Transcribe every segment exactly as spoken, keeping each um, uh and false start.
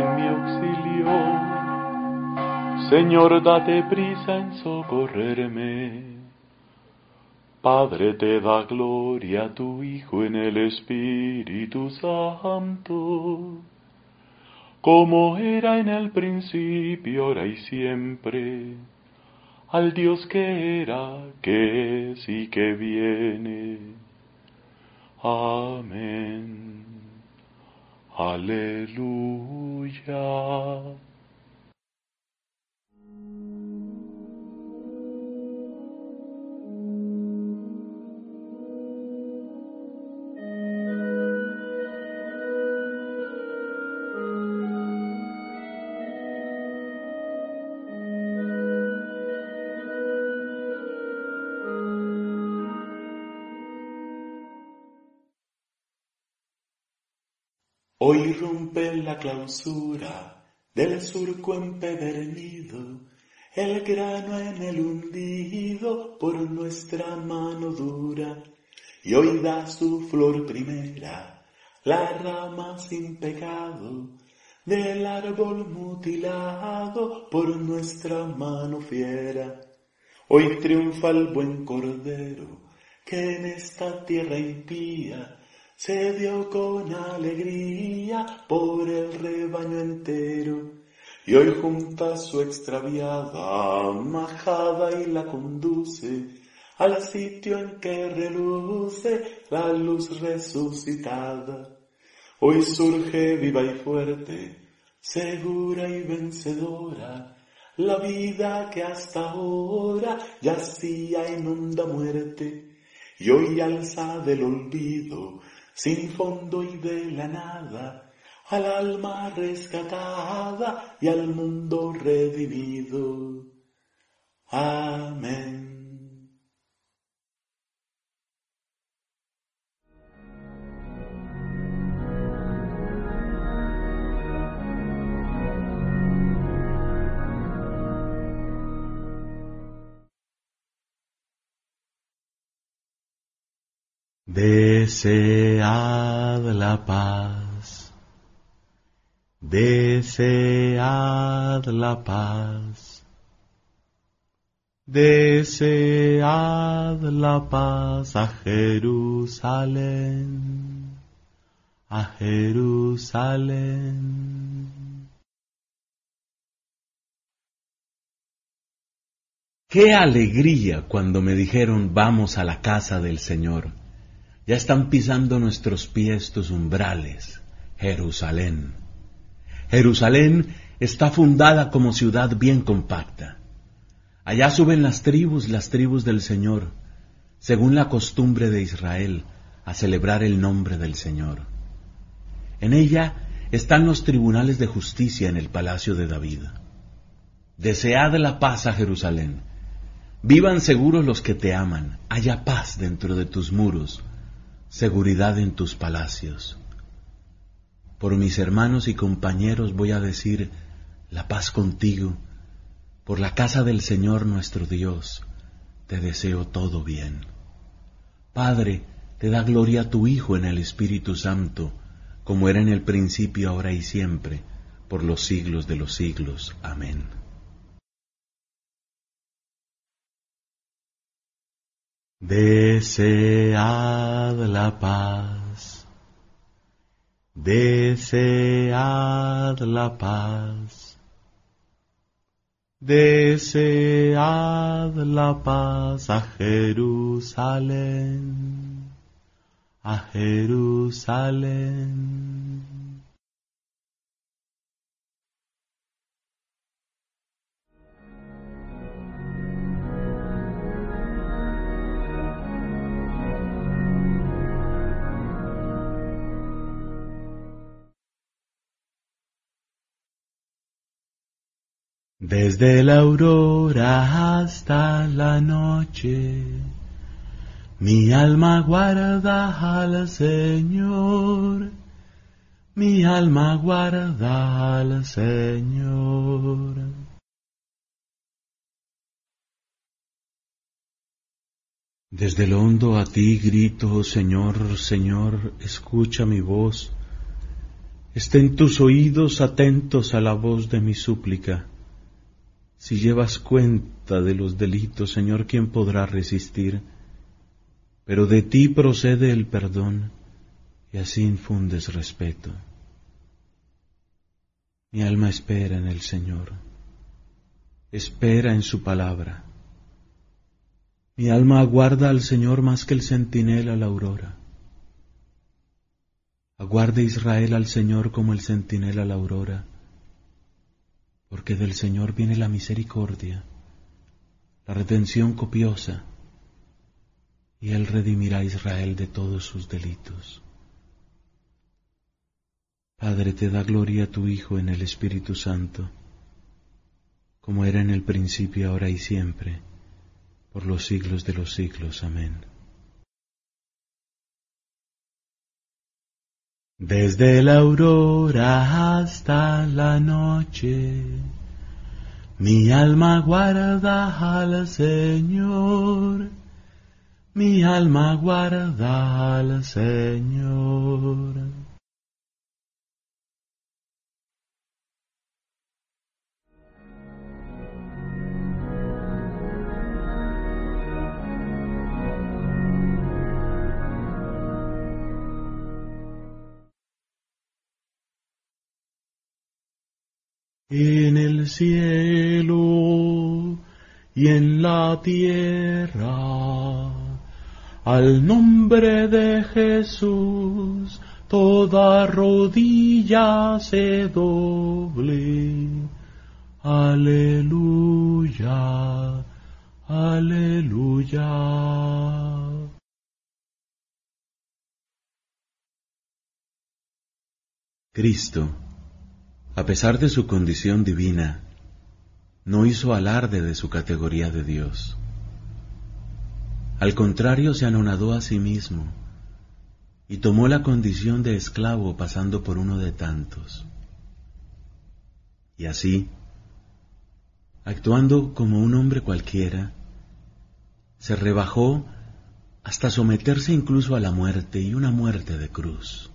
en mi auxilio. Señor, date prisa en socorrerme. Padre, te da gloria a tu Hijo en el Espíritu Santo, como era en el principio, ahora y siempre, al Dios que era, que es y que viene. Amén. Aleluya. Hoy rompe la clausura del surco empedernido, el grano en el hundido por nuestra mano dura, y hoy da su flor primera, la rama sin pecado, del árbol mutilado por nuestra mano fiera. Hoy triunfa el buen cordero, que en esta tierra impía se dio con alegría por el rebaño entero, y hoy junta su extraviada majada y la conduce al sitio en que reluce la luz resucitada. Hoy surge viva y fuerte, segura y vencedora, la vida que hasta ahora yacía en honda muerte, y hoy alza del olvido, sin fondo y de la nada, al alma rescatada y al mundo redimido. Amén. Desead la paz, desead la paz, desead la paz a Jerusalén, a Jerusalén. ¡Qué alegría cuando me dijeron vamos a la casa del Señor! Ya están pisando nuestros pies tus umbrales, Jerusalén. Jerusalén está fundada como ciudad bien compacta. Allá suben las tribus, las tribus del Señor, según la costumbre de Israel, a celebrar el nombre del Señor. En ella están los tribunales de justicia en el palacio de David. Desead la paz a Jerusalén. Vivan seguros los que te aman. Haya paz dentro de tus muros, seguridad en tus palacios. Por mis hermanos y compañeros voy a decir, la paz contigo. Por la casa del Señor nuestro Dios, te deseo todo bien. Padre, te da gloria a tu Hijo en el Espíritu Santo, como era en el principio, ahora y siempre, por los siglos de los siglos. Amén. Desead la paz, desead la paz, desead la paz a Jerusalén, a Jerusalén. Desde la aurora hasta la noche, mi alma guarda al Señor, mi alma guarda al Señor. Desde lo hondo a ti grito, Señor, Señor, escucha mi voz. Estén tus oídos atentos a la voz de mi súplica. Si llevas cuenta de los delitos, Señor, ¿quién podrá resistir? Pero de ti procede el perdón, y así infundes respeto. Mi alma espera en el Señor, espera en su palabra. Mi alma aguarda al Señor más que el centinela a la aurora. Aguarde Israel al Señor como el centinela a la aurora, porque del Señor viene la misericordia, la redención copiosa, y Él redimirá a Israel de todos sus delitos. Padre, te da gloria a tu Hijo en el Espíritu Santo, como era en el principio, ahora y siempre, por los siglos de los siglos. Amén. Desde la aurora hasta la noche, mi alma guarda al Señor, mi alma guarda al Señor. En el cielo y en la tierra, al nombre de Jesús, toda rodilla se doble. Aleluya, aleluya. Cristo, a pesar de su condición divina, no hizo alarde de su categoría de Dios. Al contrario, se anonadó a sí mismo y tomó la condición de esclavo, pasando por uno de tantos. Y así, actuando como un hombre cualquiera, se rebajó hasta someterse incluso a la muerte, y una muerte de cruz.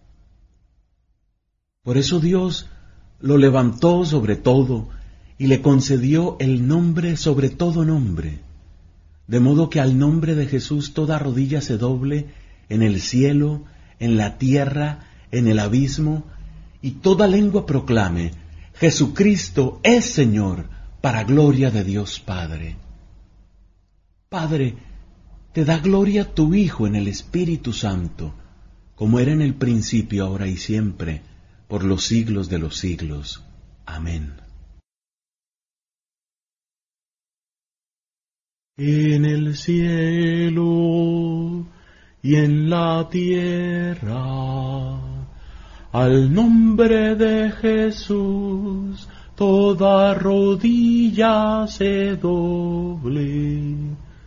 Por eso Dios lo levantó sobre todo y le concedió el nombre sobre todo nombre, de modo que al nombre de Jesús toda rodilla se doble en el cielo, en la tierra, en el abismo, y toda lengua proclame: Jesucristo es Señor, para gloria de Dios Padre. Padre, te da gloria tu Hijo en el Espíritu Santo, como era en el principio, ahora y siempre, por los siglos de los siglos. Amén. En el cielo y en la tierra, al nombre de Jesús, toda rodilla se doble.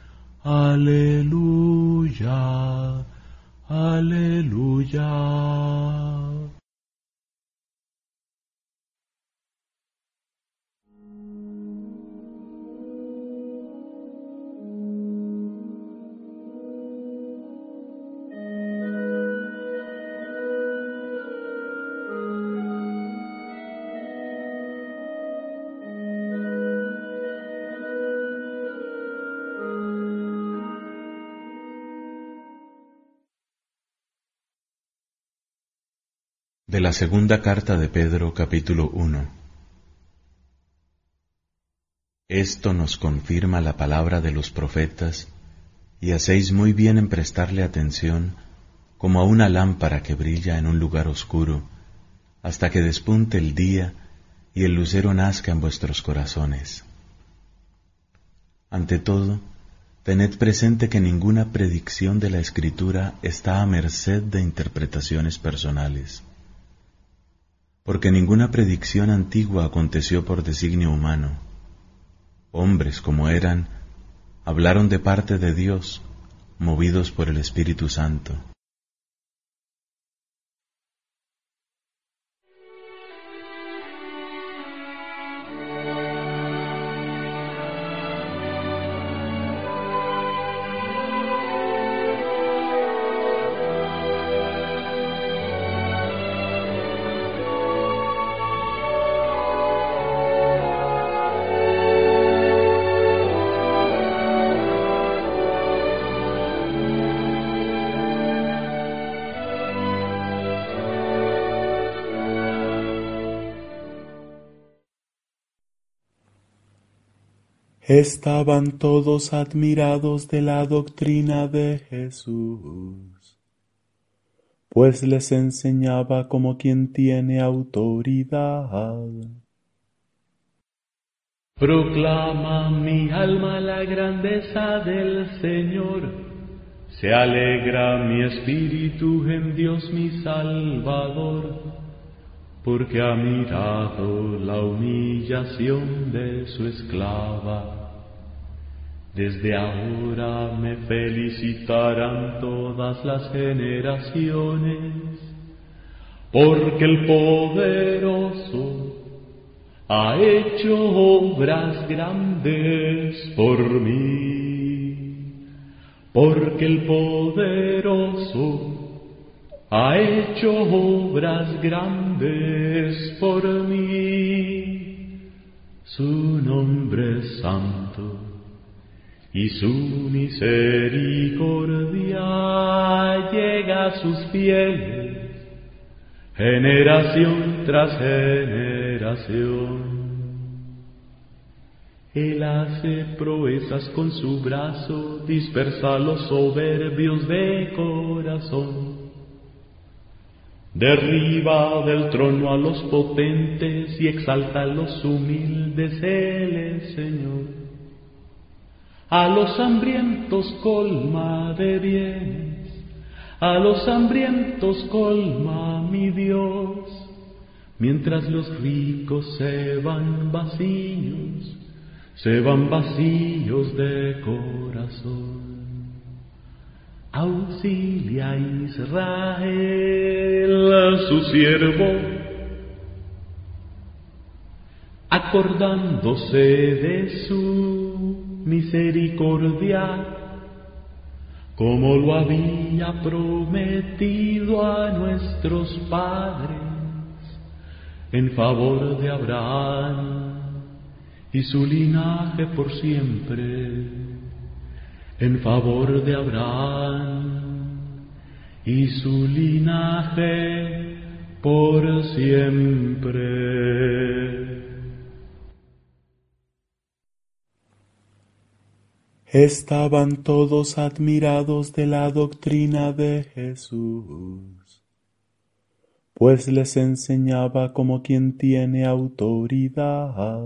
Aleluya, aleluya. De la segunda carta de Pedro, capítulo uno. Esto nos confirma la palabra de los profetas, y hacéis muy bien en prestarle atención, como a una lámpara que brilla en un lugar oscuro, hasta que despunte el día y el lucero nazca en vuestros corazones. Ante todo, tened presente que ninguna predicción de la Escritura está a merced de interpretaciones personales, porque ninguna predicción antigua aconteció por designio humano. Hombres, como eran, hablaron de parte de Dios, movidos por el Espíritu Santo. Estaban todos admirados de la doctrina de Jesús, pues les enseñaba como quien tiene autoridad. Proclama mi alma la grandeza del Señor, se alegra mi espíritu en Dios mi Salvador, porque ha mirado la humillación de su esclava. Desde ahora me felicitarán todas las generaciones, porque el poderoso ha hecho obras grandes por mí, porque el poderoso ha hecho obras grandes por mí. Su nombre es santo y su misericordia llega a sus fieles, generación tras generación. Él hace proezas con su brazo, dispersa a los soberbios de corazón. Derriba del trono a los potentes y exalta a los humildes, Él es Señor. A los hambrientos colma de bienes, a los hambrientos colma mi Dios, mientras los ricos se van vacíos, se van vacíos de corazón. Auxilia a Israel, su siervo, acordándose de su misericordia, como lo había prometido a nuestros padres, en favor de Abraham y su linaje por siempre. En favor de Abraham y su linaje por siempre. Estaban todos admirados de la doctrina de Jesús, pues les enseñaba como quien tiene autoridad.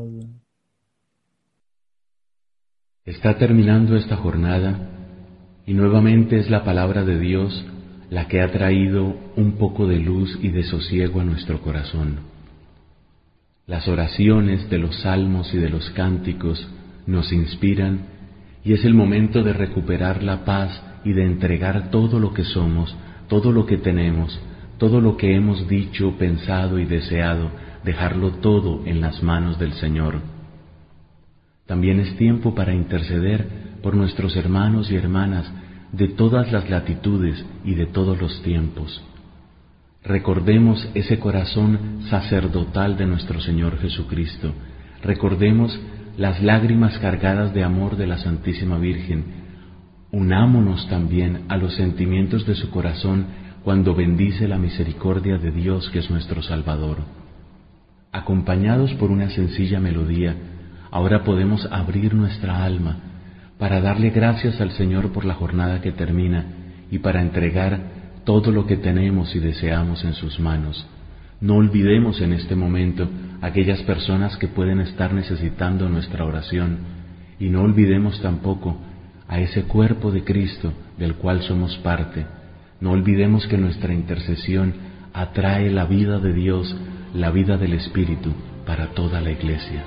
Está terminando esta jornada y nuevamente es la palabra de Dios la que ha traído un poco de luz y de sosiego a nuestro corazón. Las oraciones de los salmos y de los cánticos nos inspiran y es el momento de recuperar la paz y de entregar todo lo que somos, todo lo que tenemos, todo lo que hemos dicho, pensado y deseado, dejarlo todo en las manos del Señor. También es tiempo para interceder por nuestros hermanos y hermanas de todas las latitudes y de todos los tiempos. Recordemos ese corazón sacerdotal de nuestro Señor Jesucristo. Recordemos las lágrimas cargadas de amor de la Santísima Virgen. Unámonos también a los sentimientos de su corazón cuando bendice la misericordia de Dios, que es nuestro Salvador. Acompañados por una sencilla melodía, ahora podemos abrir nuestra alma para darle gracias al Señor por la jornada que termina y para entregar todo lo que tenemos y deseamos en sus manos. No olvidemos en este momento aquellas personas que pueden estar necesitando nuestra oración y no olvidemos tampoco a ese cuerpo de Cristo del cual somos parte. No olvidemos que nuestra intercesión atrae la vida de Dios, la vida del Espíritu para toda la Iglesia.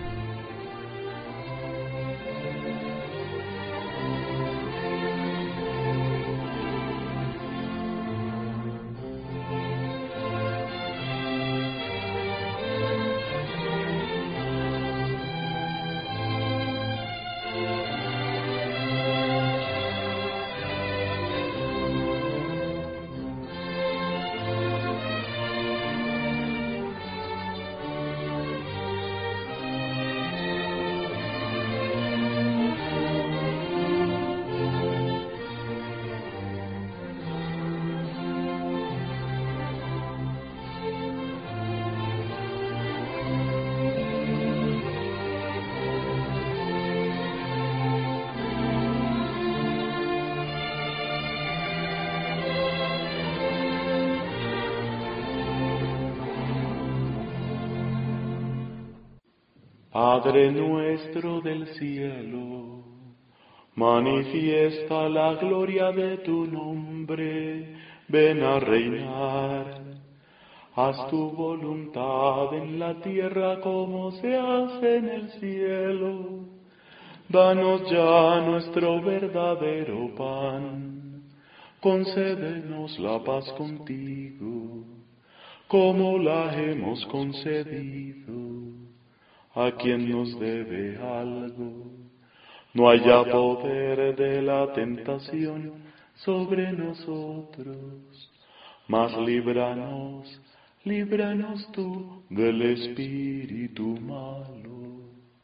Padre nuestro del cielo, manifiesta la gloria de tu nombre, ven a reinar. Haz tu voluntad en la tierra como se hace en el cielo. Danos ya nuestro verdadero pan. Concédenos la paz contigo, como la hemos concedido a quien nos debe algo. No haya poder de la tentación sobre nosotros, mas líbranos, líbranos tú del espíritu malo.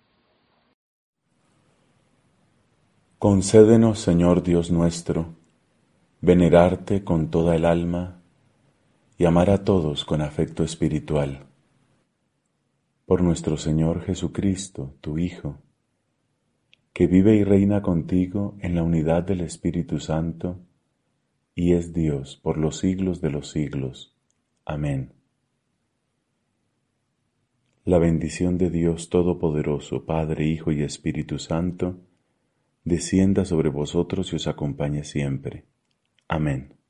Concédenos, Señor Dios nuestro, venerarte con toda el alma y amar a todos con afecto espiritual. Por nuestro Señor Jesucristo, tu Hijo, que vive y reina contigo en la unidad del Espíritu Santo, y es Dios por los siglos de los siglos. Amén. La bendición de Dios Todopoderoso, Padre, Hijo y Espíritu Santo, descienda sobre vosotros y os acompañe siempre. Amén.